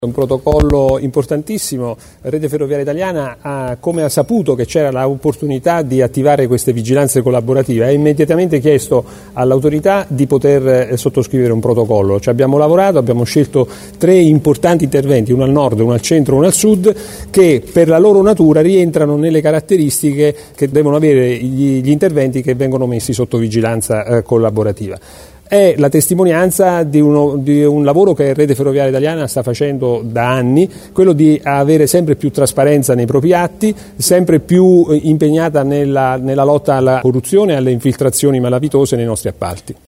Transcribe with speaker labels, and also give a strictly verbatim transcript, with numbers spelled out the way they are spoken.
Speaker 1: Un protocollo importantissimo. Rete Ferroviaria Italiana, ha, come ha saputo che c'era l'opportunità di attivare queste vigilanze collaborative, ha immediatamente chiesto all'autorità di poter sottoscrivere un protocollo. Ci abbiamo lavorato, abbiamo scelto tre importanti interventi, uno al nord, uno al centro, uno al sud, che per la loro natura rientrano nelle caratteristiche che devono avere gli, gli interventi che vengono messi sotto vigilanza eh, collaborativa. È la testimonianza di, uno, di un lavoro che Rete Ferroviaria Italiana sta facendo da anni, quello di avere sempre più trasparenza nei propri atti, sempre più impegnata nella, nella lotta alla corruzione e alle infiltrazioni malavitose nei nostri appalti.